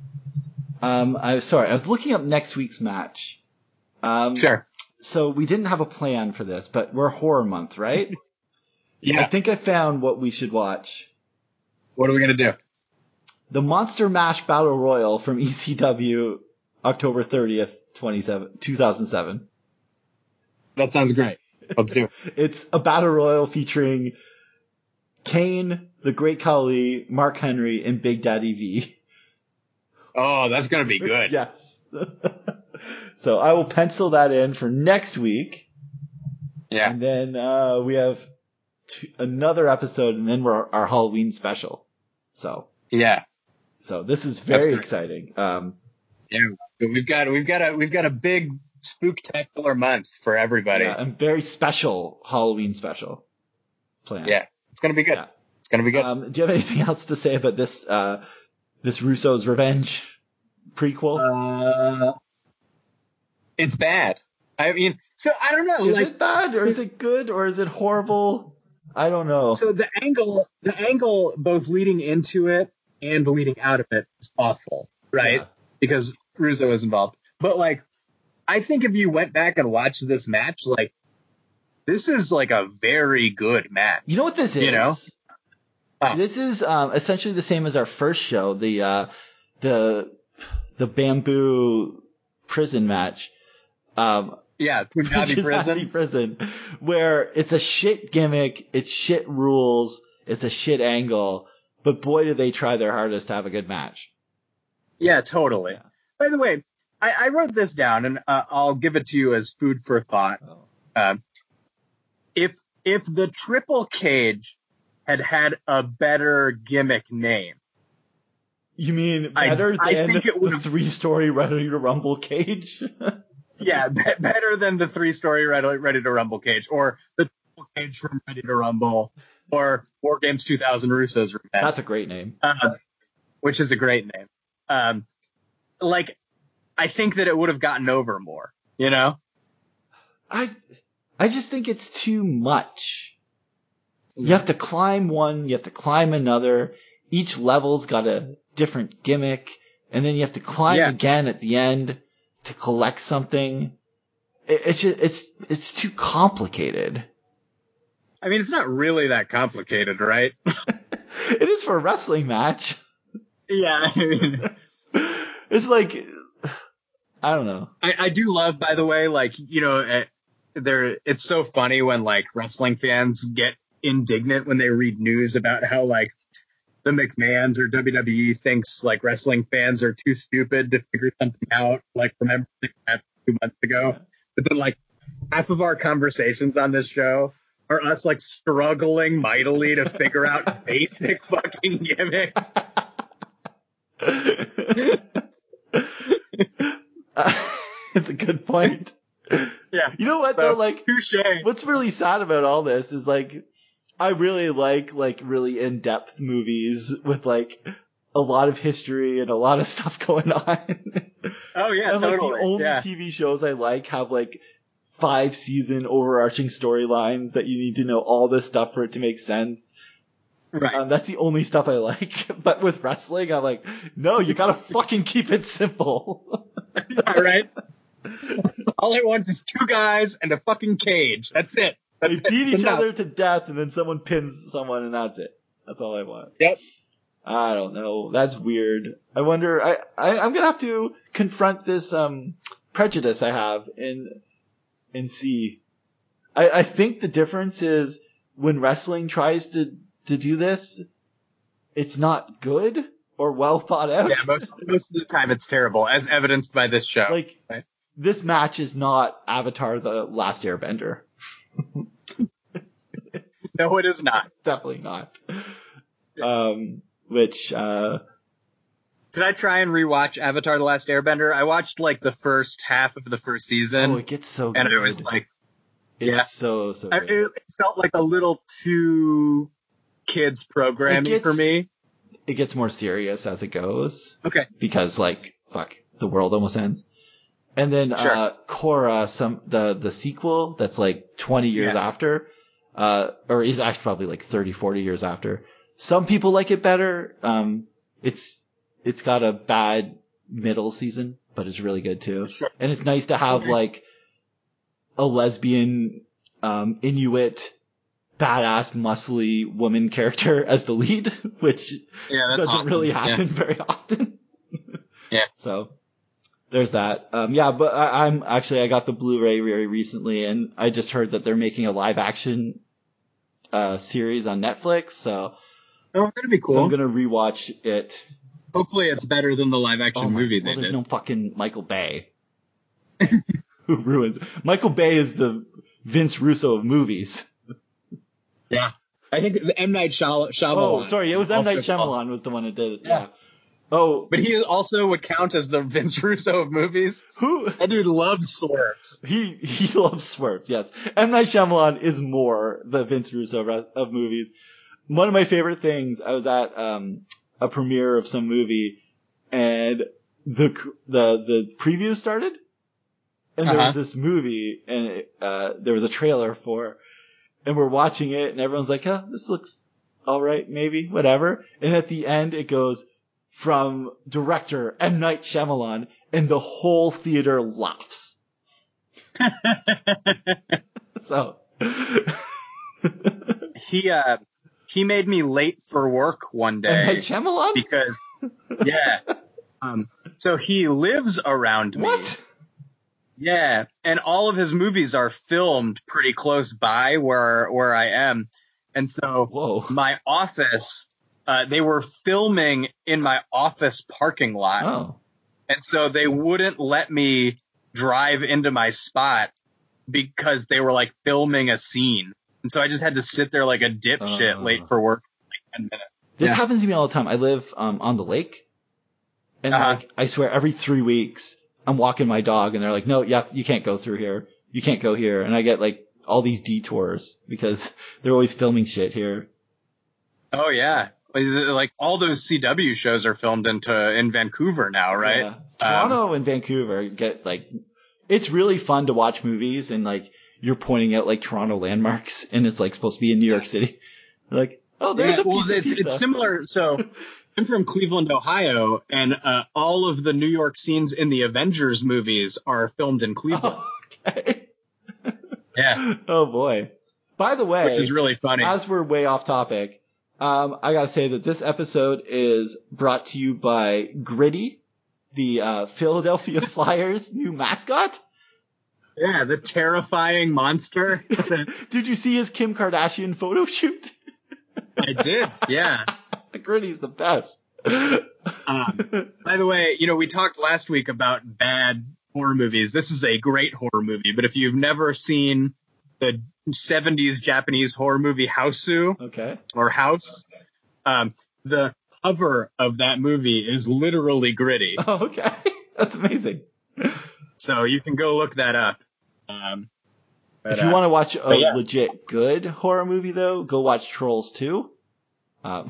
Um, I was sorry, I was looking up next week's match. Um, Sure. So we didn't have a plan for this, but we're horror month, right? Yeah. I think I found what we should watch. What are we going to do? The Monster Mash Battle Royal from E C W, October thirtieth, two thousand seven. That sounds great. Let's do it. It's a battle royal featuring Kane, the Great Khali, Mark Henry, and Big Daddy V. Oh, that's going to be good. Yes. So I will pencil that in for next week. Yeah. And then uh, we have t- another episode, and then we're our Halloween special. So Yeah. so this is That's very great. exciting. Um, Yeah. But we've got, we've got a, we've got a big spooktacular month for everybody. yeah, and very special Halloween special plan. Yeah. It's going to be good. Yeah. It's going to be good. Um, do you have anything else to say about this uh, this Russo's Revenge prequel? Uh, it's bad. I mean, so I don't know. Is like, it bad, or is it good, or is it horrible? I don't know. so the angle, the angle, both leading into it and leading out of it is awful, right? Yeah. Because Russo was involved. But like, I think if you went back and watched this match, like, this is like a very good match. You know what this is? You know? Oh. This is um, essentially the same as our first show, the uh, the the bamboo prison match. Um, Yeah, Punjabi prison. prison, where it's a shit gimmick, it's shit rules, it's a shit angle, but boy, do they try their hardest to have a good match. Yeah, totally. Yeah. By the way, I, I wrote this down, and uh, I'll give it to you as food for thought. Oh. Uh, if if the Triple Cage had had a better gimmick name, You mean I- better I than think it the would've- three-story Ready to Rumble cage? yeah, be- better than the three-story Ready, Ready to Rumble cage, or the Triple Cage from Ready to Rumble, or War Games two thousand Russo's Revenge. That's a great name. Uh, which is a great name. Um, like, I think that it would have gotten over more, you know? I I just think it's too much. You have to climb one, you have to climb another. Each level's got a different gimmick, and then you have to climb Yeah. again at the end to collect something. It, it's just, it's it's too complicated. I mean, it's not really that complicated, right? It is for a wrestling match. Yeah, I mean, It's like, I don't know. I, I do love, by the way, like, you know, uh, there. It's so funny when like wrestling fans get indignant when they read news about how like the McMahons or W W E thinks like wrestling fans are too stupid to figure something out. Like, remember that two months ago? Yeah. But then like half of our conversations on this show are us like struggling mightily to figure out basic fucking gimmicks. Uh, it's a good point. Yeah. You know what So, though? Like, touche. what's really sad about all this is like, I really like like really in depth movies with like a lot of history and a lot of stuff going on. Oh yeah, and totally. like the only yeah. T V shows I like have like five season overarching storylines that you need to know all this stuff for it to make sense. Right. Um, that's the only stuff I like. But with wrestling, I'm like, no, you gotta fucking keep it simple. Yeah, right. All I want is two guys and a fucking cage. That's it. That's They it. beat It's each enough. other to death, and then someone pins someone, and that's it. That's all I want. Yep. I don't know. That's weird. I wonder. I, I I'm gonna have to confront this um prejudice I have and and see. I I think the difference is when wrestling tries to to do this, it's not good or well thought out. Yeah, most most of the time it's terrible, as evidenced by this show. Like, right? this match is not Avatar: The Last Airbender. it's, No, it is not. it's definitely not. Um, which uh. Did I try and rewatch Avatar: The Last Airbender? I watched like the first half of the first season, Oh, it gets so and good. it was like It's yeah. so, so I, good. it felt like a little too kids programming It for gets- me. It gets more serious as it goes. Okay. Because, like, fuck, the world almost ends. And then, Sure. uh, Korra, some, the, the sequel that's like twenty years Yeah. after, uh, or is actually probably like thirty, forty years after. Some people like it better. Um, it's, it's got a bad middle season, but it's really good too. Sure. And it's nice to have Okay. like a lesbian, um, Inuit, badass, muscly woman character as the lead, which Yeah, that's doesn't awesome. really Yeah. happen very often. Yeah. So there's that. Um, yeah, but I, I'm actually, I got the Blu-ray very recently, and I just heard that they're making a live action uh, series on Netflix. So, Oh, that'd be cool. so I'm gonna rewatch it. Hopefully, it's better than the live action Oh my, movie well, they there's did. no fucking Michael Bay. Who ruins? Michael Bay is the Vince Russo of movies. Yeah. I think the M. Night Shyam- Shyamalan. Oh, sorry, it was M. Night also called- Shyamalan was the one that did it. Yeah. Yeah. Oh, But he also would count as the Vince Russo of movies. who? That dude loves swerves. He he loves swerves. Yes, M. Night Shyamalan is more the Vince Russo of, of movies. One of my favorite things. I was at um, a premiere of some movie, and the the the preview started, and there Uh-huh. was this movie, and it, uh, there was a trailer for, and we're watching it, and everyone's like, "Oh, this looks all right, maybe, whatever." And at the end, it goes from director M. Night Shyamalan, and the whole theater laughs. So He uh he made me late for work one M. day Night Shyamalan? because yeah. Um so he lives around me. What? Yeah, and all of his movies are filmed pretty close by where where I am, and so Whoa. my office, uh, they were filming in my office parking lot, Oh. and so they wouldn't let me drive into my spot because they were like filming a scene, and so I just had to sit there like a dipshit, Uh. late for work for like ten minutes. This Yeah. happens to me all the time. I live um, on the lake, and Uh-huh. like I swear, every three weeks I'm walking my dog, and they're like, "No, you have, you can't go through here. You can't go here." And I get like all these detours because they're always filming shit here. Oh yeah, like all those C W shows are filmed into in Vancouver now, right? Yeah. Toronto and Vancouver get like, it's really fun to watch movies, and like you're pointing out like Toronto landmarks, and it's like supposed to be in New York City. You're like, oh, there's Yeah, a well, piece of it's, pizza. it's similar. So I'm from Cleveland, Ohio, and uh, all of the New York scenes in the Avengers movies are filmed in Cleveland. Oh, okay. Yeah. Oh boy. By the way, Which is really funny. As we're way off topic, um, I gotta say that this episode is brought to you by Gritty, the uh, Philadelphia Flyers new mascot. Yeah, the terrifying monster. Did you see his Kim Kardashian photo shoot? I did, yeah. Gritty's the best. Um, by the way, you know, we talked last week about bad horror movies. This is a great horror movie, but if you've never seen the seventies Japanese horror movie Houseu, Okay. or House, um, the cover of that movie is literally Gritty. Oh, okay. That's amazing. So you can go look that up. Um, but, If you uh, want to watch a yeah. legit good horror movie, though, go watch Trolls two. Um,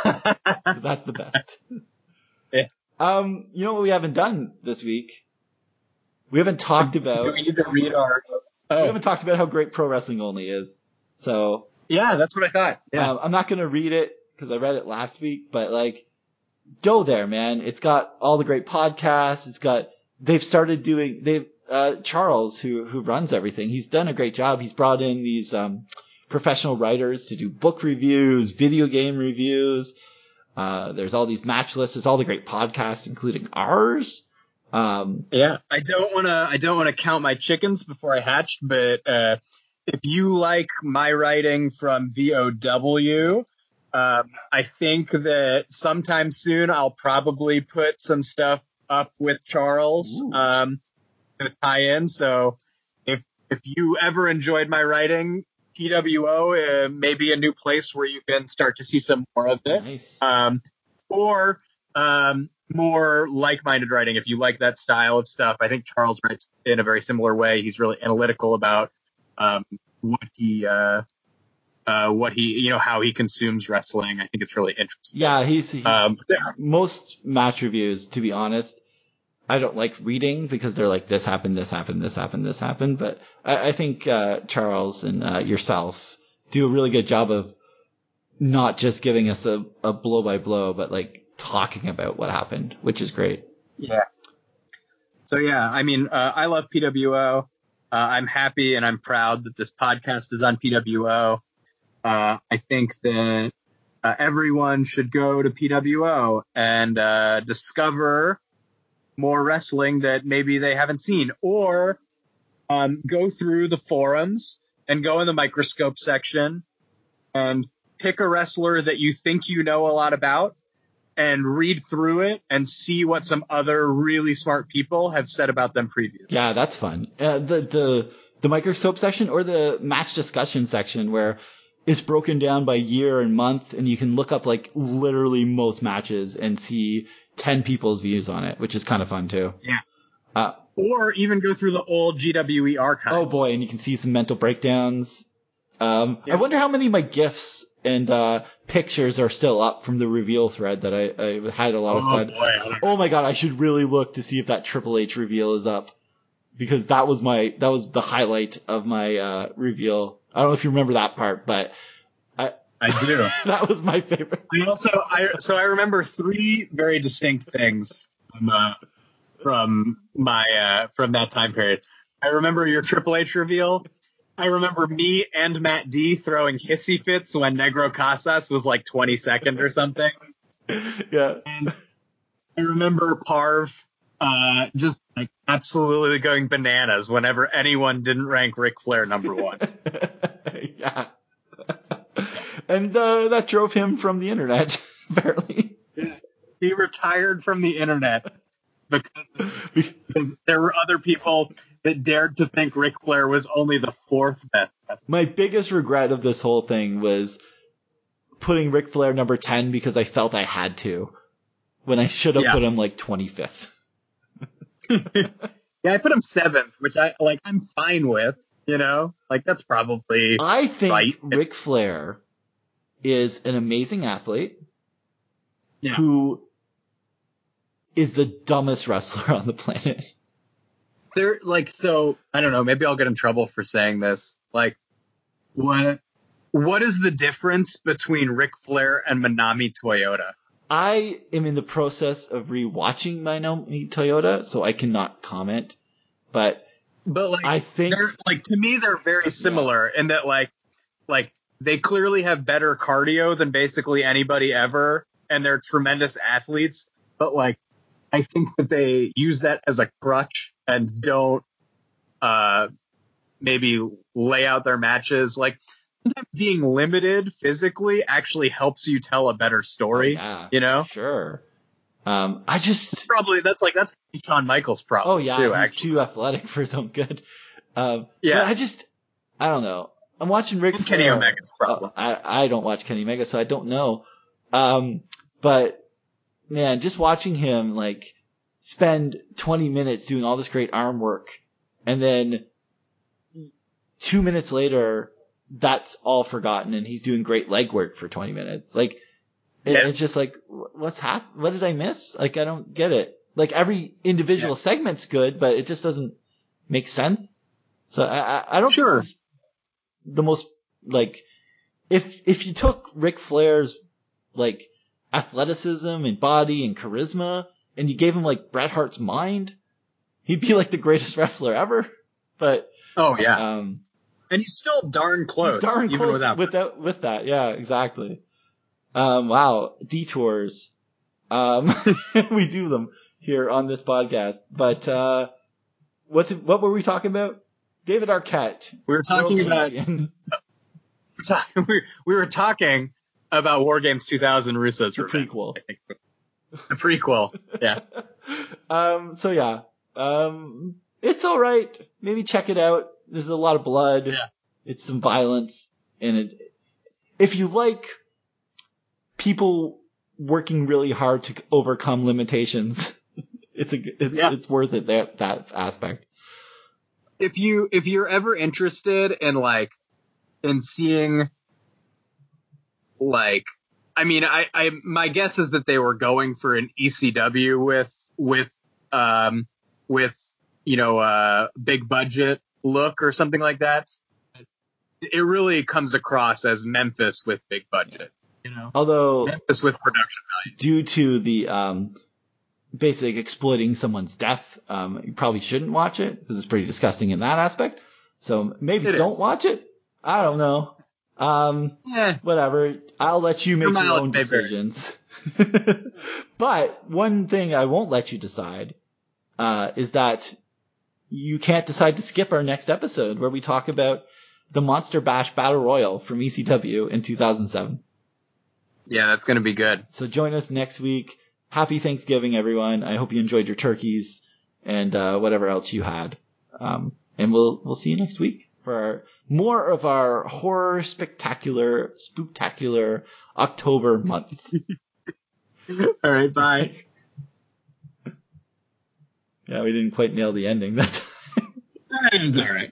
that's the best. Yeah. Um, you know what we haven't done this week? We haven't talked about. Do we need to read our? Oh. We haven't talked about how great Pro Wrestling Only is. So yeah, that's what I thought. Yeah. um, I'm not gonna read it because I read it last week, but like, go there, man. It's got all the great podcasts. It's got. They've started doing. They've uh, Charles, who who runs everything. He's done a great job. He's brought in these um, professional writers to do book reviews, video game reviews. Uh, there's all these match lists. There's all the great podcasts, including ours. Um, yeah, I don't want to. I don't want to count my chickens before I hatched. But uh, if you like my writing from V O W, um, I think that sometime soon I'll probably put some stuff up with Charles um, to tie in. So if if you ever enjoyed my writing, P W O uh, may be a new place where you can start to see some more of it. Nice. Um, or um, more like-minded writing if you like that style of stuff. I think Charles writes in a very similar way. He's really analytical about um, what he uh, uh, what he you know how he consumes wrestling. I think it's really interesting. Yeah, he's, he's um, most match reviews, to be honest, I don't like reading because they're like, this happened, this happened, this happened, this happened. But I, I think uh, Charles and uh, yourself do a really good job of not just giving us a, a blow by blow, but like talking about what happened, which is great. Yeah. So yeah, I mean, uh, I love P W O. Uh, I'm happy and I'm proud that this podcast is on P W O. Uh, I think that uh, everyone should go to P W O and uh, discover more wrestling that maybe they haven't seen, or um, go through the forums and go in the microscope section and pick a wrestler that you think you know a lot about and read through it and see what some other really smart people have said about them previously. Yeah, that's fun. Uh, the the the microscope section or the match discussion section where it's broken down by year and month, and you can look up like literally most matches and see ten people's views on it, which is kind of fun too. Yeah. Uh, or even go through the old G W E archives. Oh boy, and you can see some mental breakdowns. Um, Yeah. I wonder how many of my GIFs and uh, pictures are still up from the reveal thread that I, I had a lot of Oh fun. boy. Oh my god, I should really look to see if that Triple H reveal is up. Because that was my, that was the highlight of my uh, reveal. I don't know if you remember that part, but I I do. that was my favorite. I also, I so I remember three very distinct things from uh, from my uh, from that time period. I remember your Triple H reveal. I remember me and Matt D throwing hissy fits when Negro Casas was like twenty-second or something. Yeah. And I remember Parv uh, just like absolutely going bananas whenever anyone didn't rank Ric Flair number one. Yeah. And uh, that drove him from the internet, apparently. He retired from the internet because, because there were other people that dared to think Ric Flair was only the fourth best. My biggest regret of this whole thing was putting Ric Flair number ten because I felt I had to, when I should have Yeah. put him like twenty-fifth. Yeah, I put him seventh, which I like. I'm fine with. You know, like that's probably. I think right. Ric Flair is an amazing athlete Yeah. who is the dumbest wrestler on the planet. They're like, so I don't know. Maybe I'll get in trouble for saying this. Like, what? What is the difference between Ric Flair and Manami Toyota? I am in the process of rewatching Manami Toyota, so I cannot comment. But But like, I think, they're like to me, they're very similar in that like, like they clearly have better cardio than basically anybody ever, and they're tremendous athletes. But like, I think that they use that as a crutch and don't uh, maybe lay out their matches. Like, sometimes being limited physically actually helps you tell a better story. oh, yeah, you know, sure. Um, I just probably that's like that's Shawn Michaels' problem. oh yeah, too, he's actually. too athletic for his own good. Um, Yeah. but I just I don't know. I'm watching Ric And Flair. Kenny Omega's problem. Uh, I I don't watch Kenny Omega, so I don't know. Um, but man, just watching him like spend twenty minutes doing all this great arm work, and then two minutes later, that's all forgotten, and he's doing great leg work for twenty minutes. Like, it, Yeah. it's just like, what's hap- What did I miss? Like, I don't get it. Like, every individual Yeah. segment's good, but it just doesn't make sense. So I, I, I don't Sure. think it's the most, like, if, if you took Ric Flair's, like, athleticism and body and charisma, and you gave him, like, Bret Hart's mind, he'd be, like, the greatest wrestler ever. But, Oh yeah. um, And he's still darn close. he's darn even close without. without, with that. Yeah, exactly. Um, wow. Detours. Um, we do them here on this podcast. But, uh, what's, what were we talking about? David Arquette. We were talking world about. champion. we, we were talking about War Games two thousand Russo's The Revenge. prequel. I think. The prequel. Yeah. um, so yeah. Um, it's alright. Maybe check it out. There's a lot of blood. Yeah. It's some violence. And it, if you like people working really hard to overcome limitations, it's a, it's, Yeah. it's worth it, that, that aspect. If you if you're ever interested in like in seeing like I mean I, I my guess is that they were going for an E C W with with um with you know uh big budget look or something like that. It really comes across as Memphis with big budget, you know. Although, Memphis with production value. due to the, um, basic exploiting someone's death, um, you probably shouldn't watch it because it's pretty disgusting in that aspect. So maybe It don't is. watch it. I don't know. Um, Yeah. whatever. I'll let you make Your your mileage own may vary. decisions. But one thing I won't let you decide, uh, is that you can't decide to skip our next episode where we talk about the Monster Bash Battle Royal from E C W in two thousand seven. Yeah, that's going to be good. So join us next week. Happy Thanksgiving, everyone. I hope you enjoyed your turkeys and uh, whatever else you had. Um, and we'll we'll see you next week for our, more of our horror spectacular, spooktacular October month. All right, bye. Yeah, we didn't quite nail the ending that time. It was all right.